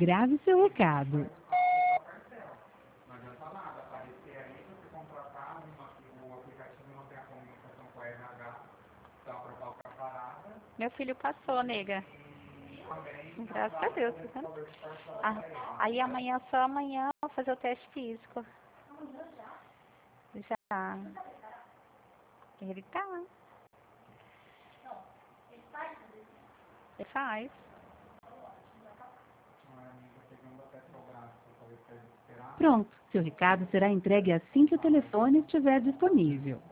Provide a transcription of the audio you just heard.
Grave seu recado. Não adianta nada aparecer aí, você contratar o aplicativo não tem a comunicação com a RH para aprovar o parada. Meu filho passou, nega. E também Graças a Deus, tá vendo? Aí amanhã, só amanhã, eu vou fazer o teste físico. Já. Ele tá. Ele faz. Pronto, seu recado será entregue assim que o telefone estiver disponível.